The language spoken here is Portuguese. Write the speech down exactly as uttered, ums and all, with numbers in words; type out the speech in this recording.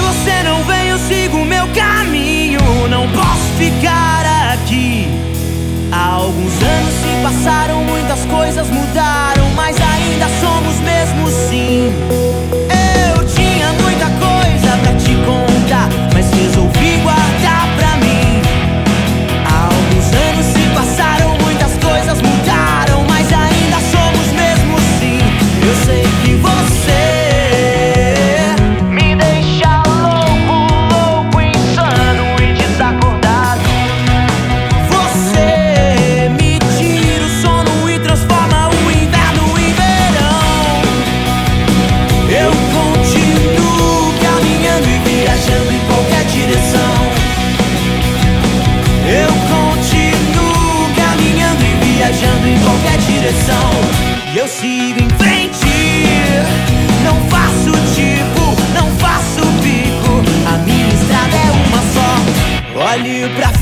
você não vem, eu sigo meu caminho. Não posso ficar aqui. Há alguns anos se passaram, muitas coisas mudaram, mas ainda somos mesmo sim. Eu tinha muita coisa pra te contar, mas resolvi guardar pra mim. Há alguns anos se passaram, muitas coisas mudaram, mas ainda somos mesmo sim. Eu sei que você me deixa louco, louco, insano e desacordado. Você me tira o sono e transforma o inverno em verão. Eu continuo caminhando e viajando em qualquer direção. Eu continuo caminhando e viajando em qualquer direção. E eu sigo em frente, não faço tipo, não faço bico. A minha estrada é uma só. Olhe pra